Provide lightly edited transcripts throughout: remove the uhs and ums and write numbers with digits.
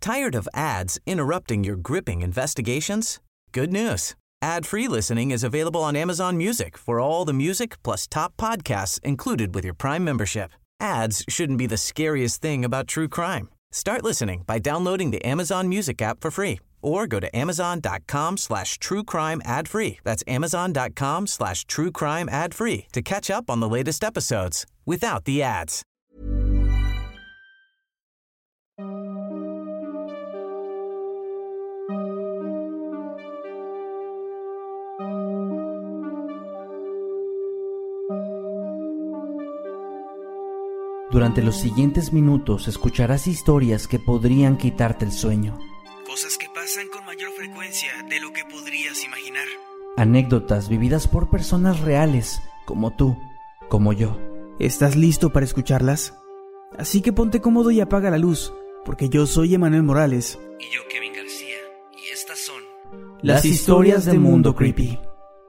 Tired of ads interrupting your gripping investigations? Good news. Ad-free listening is available on Amazon Music for all the music plus top podcasts included with your Prime membership. Ads shouldn't be the scariest thing about true crime. Start listening by downloading the Amazon Music app for free or go to amazon.com/truecrime ad-free. That's amazon.com/truecrime ad-free to catch up on the latest episodes without the ads. Durante los siguientes minutos escucharás historias que podrían quitarte el sueño. Cosas que pasan con mayor frecuencia de lo que podrías imaginar. Anécdotas vividas por personas reales, como tú, como yo. ¿Estás listo para escucharlas? Así que ponte cómodo y apaga la luz, porque yo soy Emanuel Morales. Y yo, Kevin García, y estas son las historias de Mundo Creepy.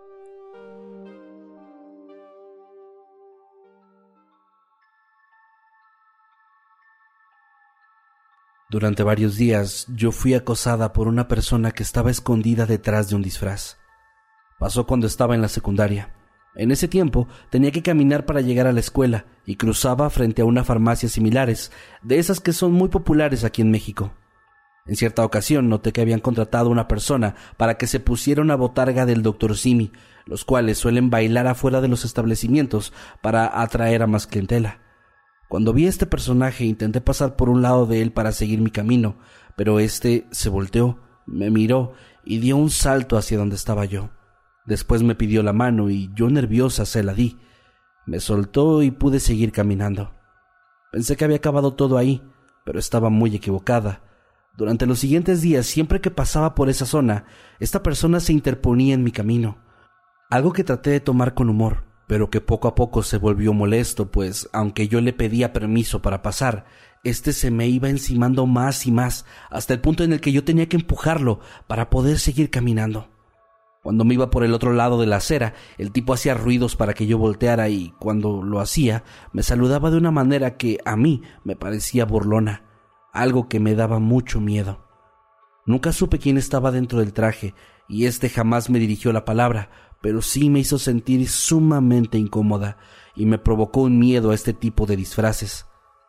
Durante varios días yo fui acosada por una persona que estaba escondida detrás de un disfraz. Pasó cuando estaba en la secundaria. En ese tiempo tenía que caminar para llegar a la escuela y cruzaba frente a una farmacia similares, de esas que son muy populares aquí en México. En cierta ocasión noté que habían contratado a una persona para que se pusiera una botarga del Dr. Simi, los cuales suelen bailar afuera de los establecimientos para atraer a más clientela. Cuando vi a este personaje intenté pasar por un lado de él para seguir mi camino, pero este se volteó, me miró y dio un salto hacia donde estaba yo. Después me pidió la mano y yo nerviosa se la di. Me soltó y pude seguir caminando. Pensé que había acabado todo ahí, pero estaba muy equivocada. Durante los siguientes días, siempre que pasaba por esa zona, esta persona se interponía en mi camino. Algo que traté de tomar con humor, pero que poco a poco se volvió molesto, pues aunque yo le pedía permiso para pasar, se me iba encimando más y más, hasta el punto en el que yo tenía que empujarlo para poder seguir caminando. Cuando me iba por el otro lado de la acera, el tipo hacía ruidos para que yo volteara y, cuando lo hacía, me saludaba de una manera que a mí me parecía burlona, algo que me daba mucho miedo. Nunca supe quién estaba dentro del traje y jamás me dirigió la palabra, pero sí me hizo sentir sumamente incómoda y me provocó un miedo a este tipo de disfraces.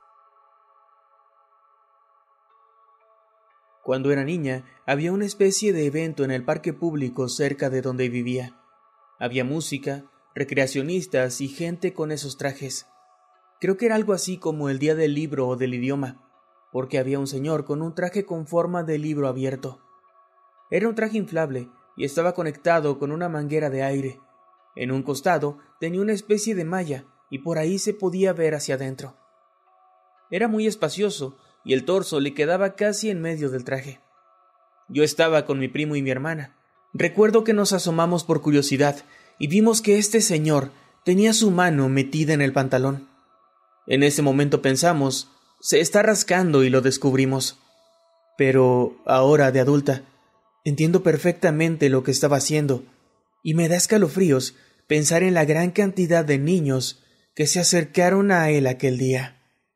Cuando era niña, había una especie de evento en el parque público cerca de donde vivía. Había música, recreacionistas y gente con esos trajes. Creo que era algo así como el Día del Libro o del Idioma, porque había un señor con un traje con forma de libro abierto. Era un traje inflable y estaba conectado con una manguera de aire. En un costado tenía una especie de malla y por ahí se podía ver hacia adentro. Era muy espacioso y el torso le quedaba casi en medio del traje. Yo estaba con mi primo y mi hermana. Recuerdo que nos asomamos por curiosidad y vimos que este señor tenía su mano metida en el pantalón. En ese momento pensamos, se está rascando, y lo descubrimos. Pero ahora, de adulta, entiendo perfectamente lo que estaba haciendo y me da escalofríos pensar en la gran cantidad de niños que se acercaron a él aquel día.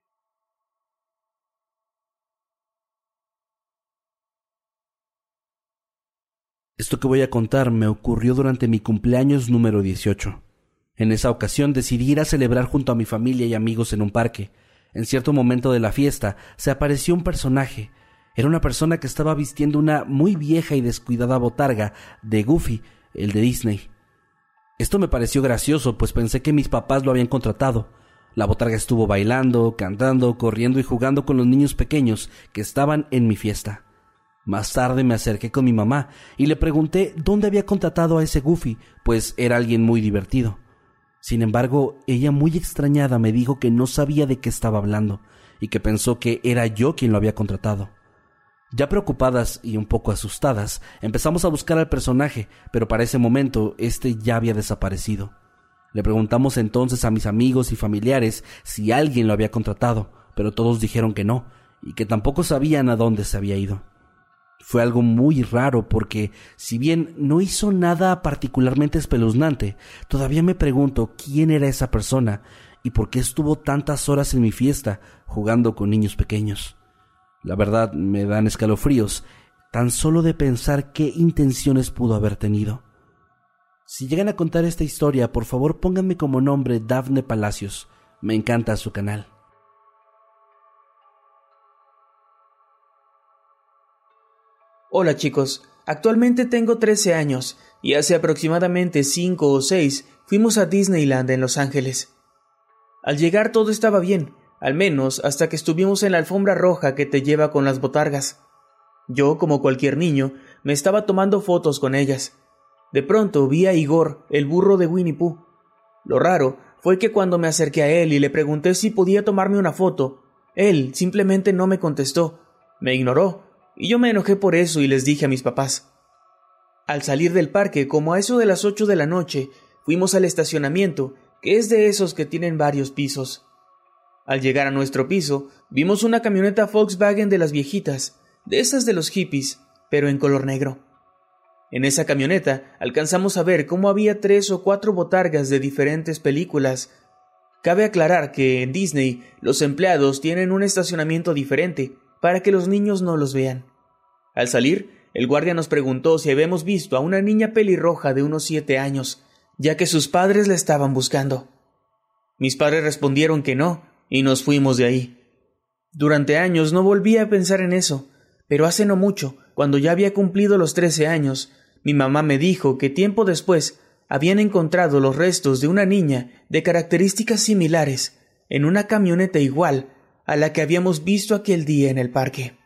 Esto que voy a contar me ocurrió durante mi cumpleaños número 18. En esa ocasión decidí ir a celebrar junto a mi familia y amigos en un parque. En cierto momento de la fiesta se apareció un personaje. Era una persona que estaba vistiendo una muy vieja y descuidada botarga de Goofy, el de Disney. Esto me pareció gracioso, pues pensé que mis papás lo habían contratado. La botarga estuvo bailando, cantando, corriendo y jugando con los niños pequeños que estaban en mi fiesta. Más tarde me acerqué con mi mamá y le pregunté dónde había contratado a ese Goofy, pues era alguien muy divertido. Sin embargo, ella, muy extrañada, me dijo que no sabía de qué estaba hablando y que pensó que era yo quien lo había contratado. Ya preocupadas y un poco asustadas, empezamos a buscar al personaje, pero para ese momento ya había desaparecido. Le preguntamos entonces a mis amigos y familiares si alguien lo había contratado, pero todos dijeron que no, y que tampoco sabían a dónde se había ido. Fue algo muy raro porque, si bien no hizo nada particularmente espeluznante, todavía me pregunto quién era esa persona y por qué estuvo tantas horas en mi fiesta jugando con niños pequeños. La verdad, me dan escalofríos, tan solo de pensar qué intenciones pudo haber tenido. Si llegan a contar esta historia, por favor pónganme como nombre Dafne Palacios. Me encanta su canal. Hola chicos, actualmente tengo 13 años y hace aproximadamente 5 o 6 fuimos a Disneyland en Los Ángeles. Al llegar todo estaba bien, al menos hasta que estuvimos en la alfombra roja que te lleva con las botargas. Yo, como cualquier niño, me estaba tomando fotos con ellas. De pronto vi a Igor, el burro de Winnie Pooh. Lo raro fue que cuando me acerqué a él y le pregunté si podía tomarme una foto, él simplemente no me contestó, me ignoró, y yo me enojé por eso y les dije a mis papás. Al salir del parque, como a eso de las 8 de la noche, fuimos al estacionamiento, que es de esos que tienen varios pisos. Al llegar a nuestro piso, vimos una camioneta Volkswagen de las viejitas, de esas de los hippies, pero en color negro. En esa camioneta alcanzamos a ver cómo había 3 o 4 botargas de diferentes películas. Cabe aclarar que en Disney los empleados tienen un estacionamiento diferente para que los niños no los vean. Al salir, el guardia nos preguntó si habíamos visto a una niña pelirroja de unos 7 años, ya que sus padres la estaban buscando. Mis padres respondieron que no, y nos fuimos de ahí. Durante años no volví a pensar en eso, pero hace no mucho, cuando ya había cumplido los 13 años, mi mamá me dijo que tiempo después habían encontrado los restos de una niña de características similares en una camioneta igual a la que habíamos visto aquel día en el parque.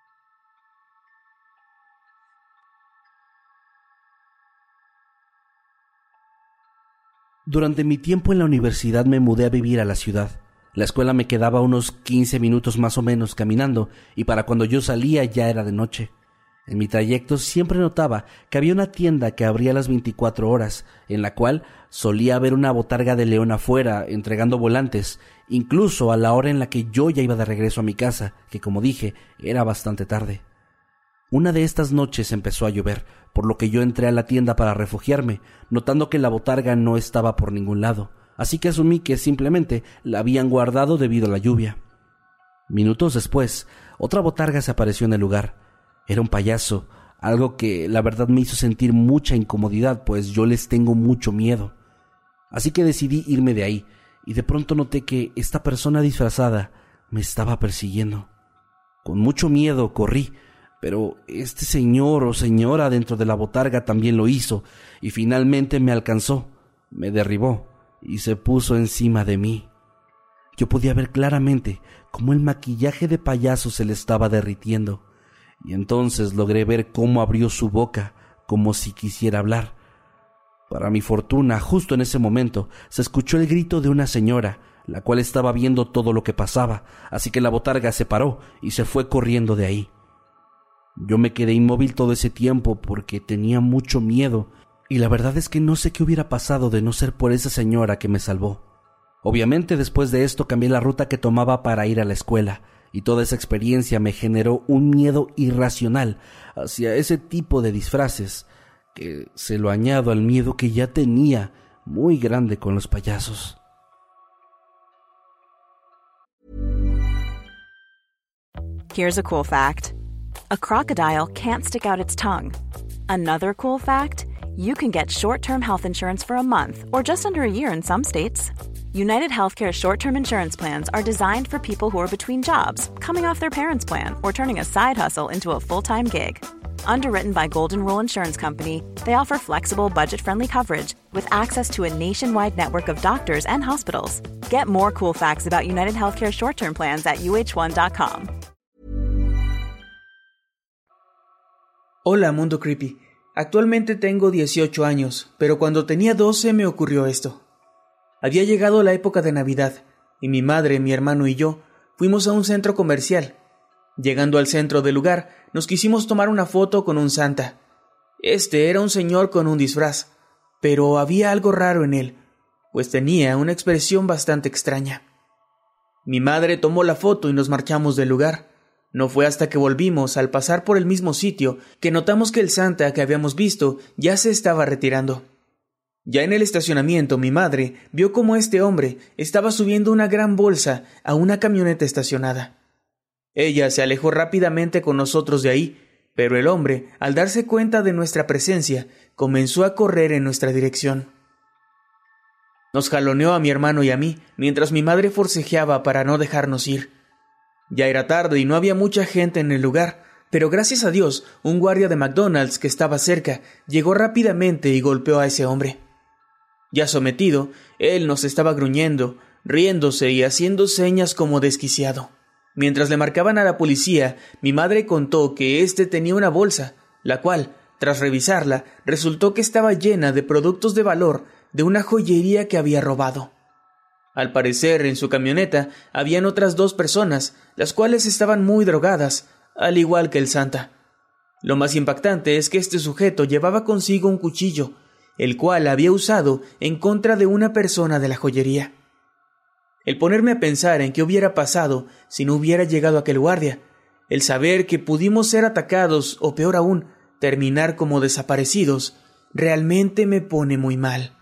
Durante mi tiempo en la universidad me mudé a vivir a la ciudad. La escuela me quedaba unos 15 minutos más o menos caminando, y para cuando yo salía ya era de noche. En mi trayecto siempre notaba que había una tienda que abría las 24 horas, en la cual solía haber una botarga de león afuera, entregando volantes, incluso a la hora en la que yo ya iba de regreso a mi casa, que como dije, era bastante tarde. Una de estas noches empezó a llover, por lo que yo entré a la tienda para refugiarme, notando que la botarga no estaba por ningún lado, así que asumí que simplemente la habían guardado debido a la lluvia. Minutos después, otra botarga se apareció en el lugar. Era un payaso, algo que la verdad me hizo sentir mucha incomodidad, pues yo les tengo mucho miedo. Así que decidí irme de ahí, y de pronto noté que esta persona disfrazada me estaba persiguiendo. Con mucho miedo corrí, pero este señor o señora dentro de la botarga también lo hizo, y finalmente me alcanzó, me derribó y se puso encima de mí. Yo podía ver claramente cómo el maquillaje de payaso se le estaba derritiendo, y entonces logré ver cómo abrió su boca como si quisiera hablar. Para mi fortuna, justo en ese momento, se escuchó el grito de una señora, la cual estaba viendo todo lo que pasaba, así que la botarga se paró y se fue corriendo de ahí. Yo me quedé inmóvil todo ese tiempo porque tenía mucho miedo, y la verdad es que no sé qué hubiera pasado de no ser por esa señora que me salvó. Obviamente después de esto cambié la ruta que tomaba para ir a la escuela, y toda esa experiencia me generó un miedo irracional hacia ese tipo de disfraces, que se lo añado al miedo que ya tenía muy grande con los payasos. Here's a cool fact. A crocodile can't stick out its tongue. Another cool fact, you can get short-term health insurance for a month or just under a year in some states. United Healthcare short-term insurance plans are designed for people who are between jobs, coming off their parents' plan, or turning a side hustle into a full-time gig. Underwritten by Golden Rule Insurance Company, they offer flexible, budget-friendly coverage with access to a nationwide network of doctors and hospitals. Get more cool facts about United Healthcare short-term plans at uh1.com. Hola, Mundo Creepy. Actualmente tengo 18 años, pero cuando tenía 12 me ocurrió esto. Había llegado la época de Navidad, y mi madre, mi hermano y yo fuimos a un centro comercial. Llegando al centro del lugar, nos quisimos tomar una foto con un Santa. Este era un señor con un disfraz, pero había algo raro en él, pues tenía una expresión bastante extraña. Mi madre tomó la foto y nos marchamos del lugar. No fue hasta que volvimos, al pasar por el mismo sitio, que notamos que el Santa que habíamos visto ya se estaba retirando. Ya en el estacionamiento, mi madre vio cómo este hombre estaba subiendo una gran bolsa a una camioneta estacionada. Ella se alejó rápidamente con nosotros de ahí, pero el hombre, al darse cuenta de nuestra presencia, comenzó a correr en nuestra dirección. Nos jaloneó a mi hermano y a mí, mientras mi madre forcejeaba para no dejarnos ir. Ya era tarde y no había mucha gente en el lugar, pero gracias a Dios, un guardia de McDonald's que estaba cerca llegó rápidamente y golpeó a ese hombre. Ya sometido, él nos estaba gruñendo, riéndose y haciendo señas como desquiciado. Mientras le marcaban a la policía, mi madre contó que éste tenía una bolsa, la cual, tras revisarla, resultó que estaba llena de productos de valor de una joyería que había robado. Al parecer, en su camioneta habían otras 2 personas, las cuales estaban muy drogadas, al igual que el Santa. Lo más impactante es que este sujeto llevaba consigo un cuchillo, el cual había usado en contra de una persona de la joyería. El ponerme a pensar en qué hubiera pasado si no hubiera llegado aquel guardia, el saber que pudimos ser atacados o peor aún, terminar como desaparecidos, realmente me pone muy mal.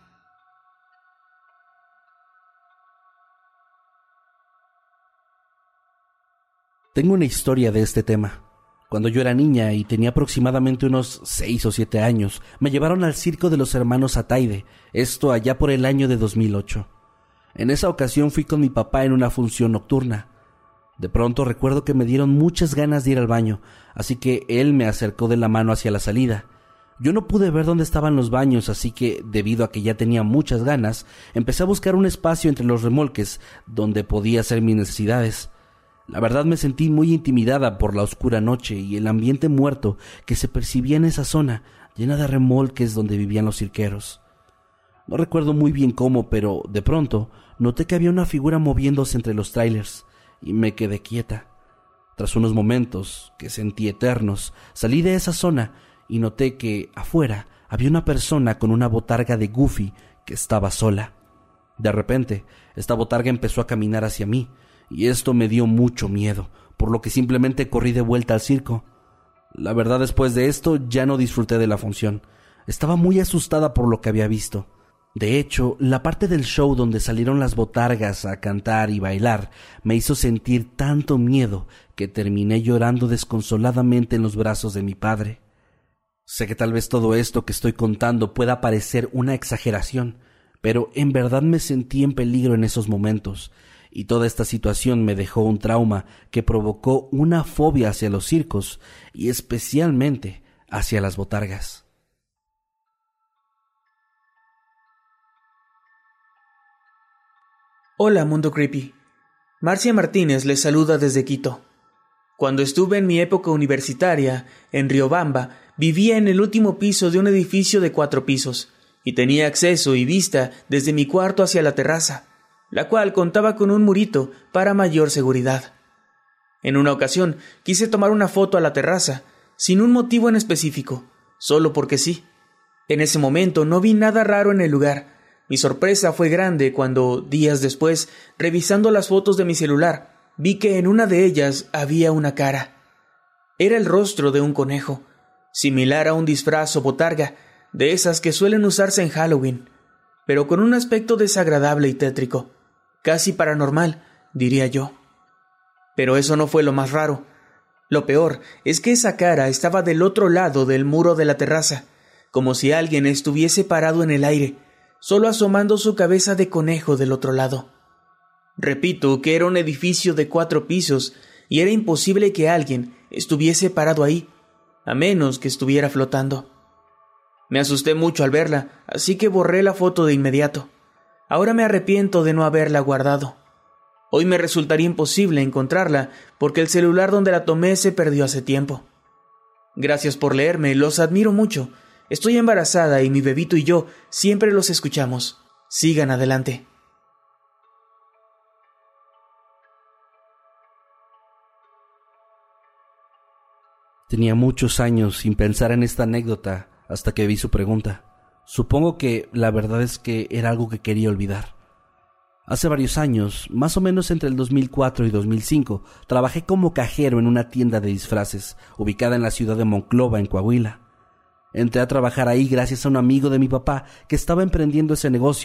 Tengo una historia de este tema. Cuando yo era niña y tenía aproximadamente unos 6 o 7 años, me llevaron al circo de los hermanos Ataide, esto allá por el año de 2008. En esa ocasión fui con mi papá en una función nocturna. De pronto recuerdo que me dieron muchas ganas de ir al baño, así que él me acercó de la mano hacia la salida. Yo no pude ver dónde estaban los baños, así que, debido a que ya tenía muchas ganas, empecé a buscar un espacio entre los remolques donde podía hacer mis necesidades. La verdad me sentí muy intimidada por la oscura noche y el ambiente muerto que se percibía en esa zona, llena de remolques donde vivían los cirqueros. No recuerdo muy bien cómo, pero de pronto noté que había una figura moviéndose entre los trailers y me quedé quieta. Tras unos momentos, que sentí eternos, salí de esa zona y noté que afuera había una persona con una botarga de Goofy que estaba sola. De repente, esta botarga empezó a caminar hacia mí y esto me dio mucho miedo, por lo que simplemente corrí de vuelta al circo. La verdad, después de esto ya no disfruté de la función. Estaba muy asustada por lo que había visto. De hecho, la parte del show donde salieron las botargas a cantar y bailar me hizo sentir tanto miedo que terminé llorando desconsoladamente en los brazos de mi padre. Sé que tal vez todo esto que estoy contando pueda parecer una exageración, pero en verdad me sentí en peligro en esos momentos, y toda esta situación me dejó un trauma que provocó una fobia hacia los circos y especialmente hacia las botargas. Hola, Mundo Creepy. Marcia Martínez les saluda desde Quito. Cuando estuve en mi época universitaria, en Riobamba, vivía en el último piso de un edificio de 4 pisos, y tenía acceso y vista desde mi cuarto hacia la terraza, la cual contaba con un murito para mayor seguridad. En una ocasión quise tomar una foto a la terraza, sin un motivo en específico, solo porque sí. En ese momento no vi nada raro en el lugar. Mi sorpresa fue grande cuando, días después, revisando las fotos de mi celular, vi que en una de ellas había una cara. Era el rostro de un conejo, similar a un disfraz o botarga, de esas que suelen usarse en Halloween, pero con un aspecto desagradable y tétrico, casi paranormal, diría yo. Pero eso no fue lo más raro. Lo peor es que esa cara estaba del otro lado del muro de la terraza, como si alguien estuviese parado en el aire, solo asomando su cabeza de conejo del otro lado. Repito que era un edificio de 4 pisos y era imposible que alguien estuviese parado ahí, a menos que estuviera flotando. Me asusté mucho al verla, así que borré la foto de inmediato. Ahora me arrepiento de no haberla guardado. Hoy me resultaría imposible encontrarla porque el celular donde la tomé se perdió hace tiempo. Gracias por leerme, los admiro mucho. Estoy embarazada y mi bebito y yo siempre los escuchamos. Sigan adelante. Tenía muchos años sin pensar en esta anécdota hasta que vi su pregunta. Supongo que la verdad es que era algo que quería olvidar. Hace varios años, más o menos entre el 2004 y 2005, trabajé como cajero en una tienda de disfraces, ubicada en la ciudad de Monclova, en Coahuila. Entré a trabajar ahí gracias a un amigo de mi papá que estaba emprendiendo ese negocio,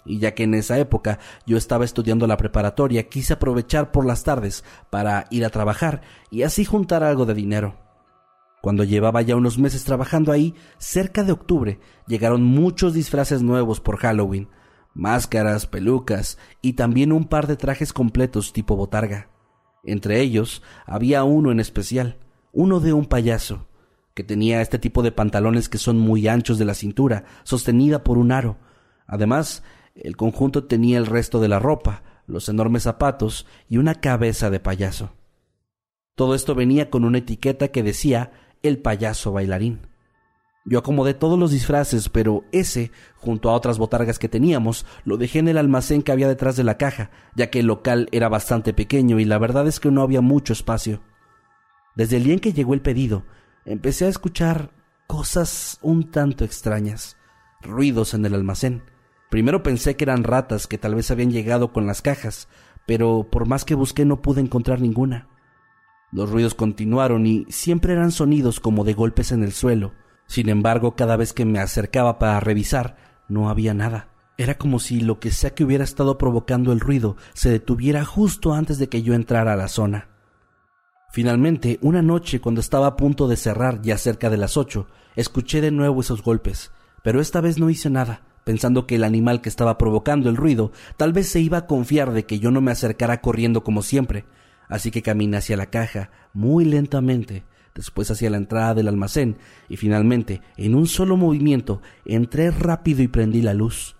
y ya que en esa época yo estaba estudiando la preparatoria, quise aprovechar por las tardes para ir a trabajar y así juntar algo de dinero. Cuando llevaba ya unos meses trabajando ahí, cerca de octubre, llegaron muchos disfraces nuevos por Halloween, máscaras, pelucas y también un par de trajes completos tipo botarga. Entre ellos había uno en especial, uno de un payaso, que tenía este tipo de pantalones que son muy anchos de la cintura, sostenida por un aro. Además, el conjunto tenía el resto de la ropa, los enormes zapatos y una cabeza de payaso. Todo esto venía con una etiqueta que decía el payaso bailarín. Yo acomodé todos los disfraces, pero ese, junto a otras botargas que teníamos, lo dejé en el almacén que había detrás de la caja, ya que el local era bastante pequeño y la verdad es que no había mucho espacio. Desde el día en que llegó el pedido, empecé a escuchar cosas un tanto extrañas, ruidos en el almacén. Primero pensé que eran ratas que tal vez habían llegado con las cajas, pero por más que busqué no pude encontrar ninguna. Los ruidos continuaron y siempre eran sonidos como de golpes en el suelo. Sin embargo, cada vez que me acercaba para revisar, no había nada. Era como si lo que sea que hubiera estado provocando el ruido se detuviera justo antes de que yo entrara a la zona. Finalmente, una noche, cuando estaba a punto de cerrar, ya cerca de las 8, escuché de nuevo esos golpes, pero esta vez no hice nada, pensando que el animal que estaba provocando el ruido tal vez se iba a confiar de que yo no me acercara corriendo como siempre, así que caminé hacia la caja, muy lentamente, después hacia la entrada del almacén, y finalmente, en un solo movimiento, entré rápido y prendí la luz.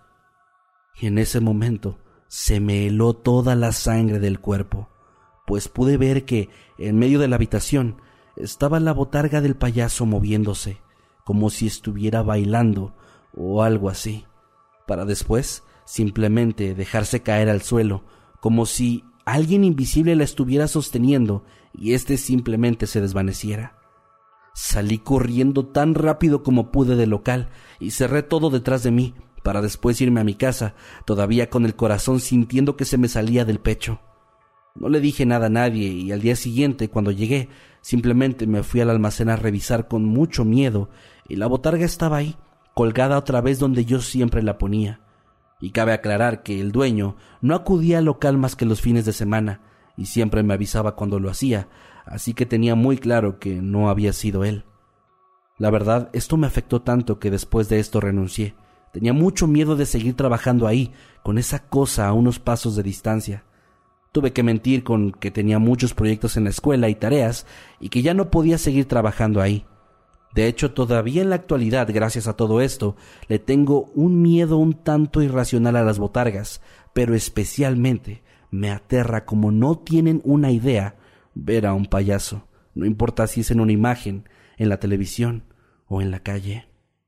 Y en ese momento, se me heló toda la sangre del cuerpo, pues pude ver que, en medio de la habitación, estaba la botarga del payaso moviéndose, como si estuviera bailando o algo así, para después simplemente dejarse caer al suelo, como si alguien invisible la estuviera sosteniendo y éste simplemente se desvaneciera. Salí corriendo tan rápido como pude del local y cerré todo detrás de mí, para después irme a mi casa, todavía con el corazón sintiendo que se me salía del pecho. No le dije nada a nadie y al día siguiente, cuando llegué, simplemente me fui al almacén a revisar con mucho miedo y la botarga estaba ahí, colgada otra vez donde yo siempre la ponía. Y cabe aclarar que el dueño no acudía al local más que los fines de semana y siempre me avisaba cuando lo hacía, así que tenía muy claro que no había sido él. La verdad, esto me afectó tanto que después de esto renuncié. Tenía mucho miedo de seguir trabajando ahí, con esa cosa a unos pasos de distancia. Tuve que mentir con que tenía muchos proyectos en la escuela y tareas y que ya no podía seguir trabajando ahí. De hecho, todavía en la actualidad, gracias a todo esto, le tengo un miedo un tanto irracional a las botargas, pero especialmente me aterra como no tienen una idea ver a un payaso, no importa si es en una imagen, en la televisión o en la calle.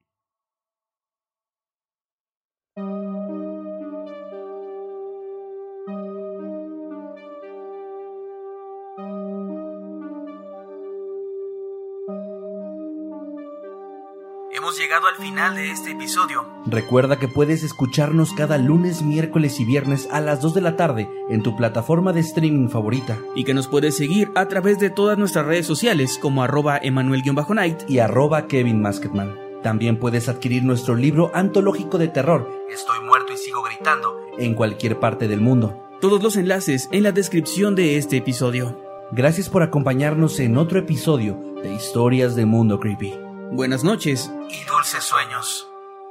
Hemos llegado al final de este episodio. Recuerda que puedes escucharnos cada lunes, miércoles y viernes a las 2 de la tarde en tu plataforma de streaming favorita. Y que nos puedes seguir a través de todas nuestras redes sociales como @Emanuel_Night y @KevinMasketman. También puedes adquirir nuestro libro antológico de terror, Estoy muerto y sigo gritando, en cualquier parte del mundo. Todos los enlaces en la descripción de este episodio. Gracias por acompañarnos en otro episodio de Historias de Mundo Creepy. Buenas noches Y dulces sueños.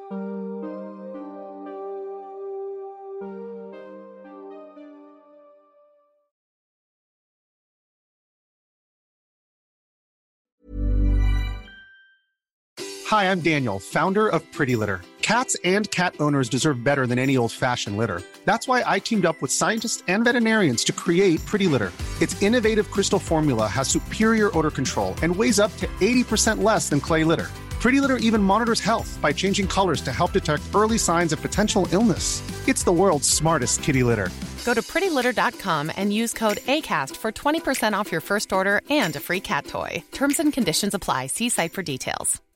Hi, I'm Daniel, founder of Pretty Litter. Cats and cat owners deserve better than any old-fashioned litter. That's why I teamed up with scientists and veterinarians to create Pretty Litter. Its innovative crystal formula has superior odor control and weighs up to 80% less than clay litter. Pretty Litter even monitors health by changing colors to help detect early signs of potential illness. It's the world's smartest kitty litter. Go to prettylitter.com and use code ACAST for 20% off your first order and a free cat toy. Terms and conditions apply. See site for details.